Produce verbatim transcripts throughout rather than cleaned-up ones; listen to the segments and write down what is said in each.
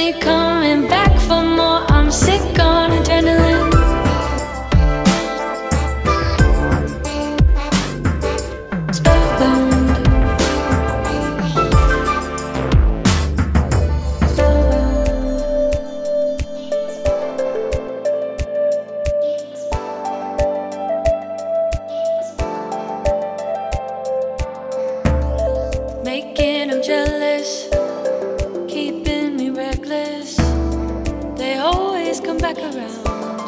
me coming back for more. I'm sick on adrenaline. Spellbound. Making them jealous, keeping me reckless. They always come back around.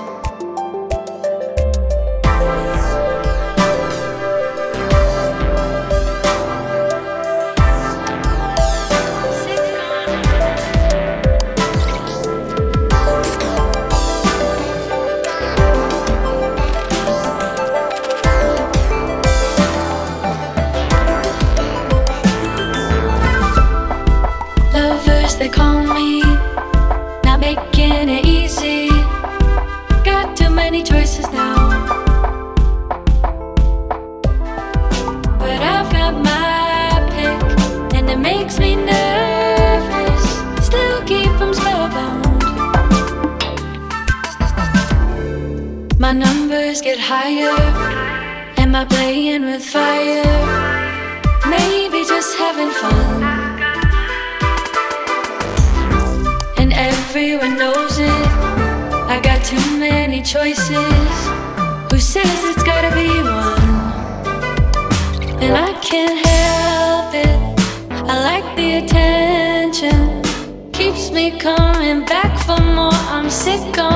Lovers, they call me, not making it easy. Got too many choices now, but I've got my pick, and it makes me nervous. Still keep them spellbound. My numbers get higher. Am I playing with fire? Maybe just having fun. Everyone knows it. I got too many choices. Who says it's gotta be one? And I can't help it. I like the attention. Keeps me coming back for more. I'm sick of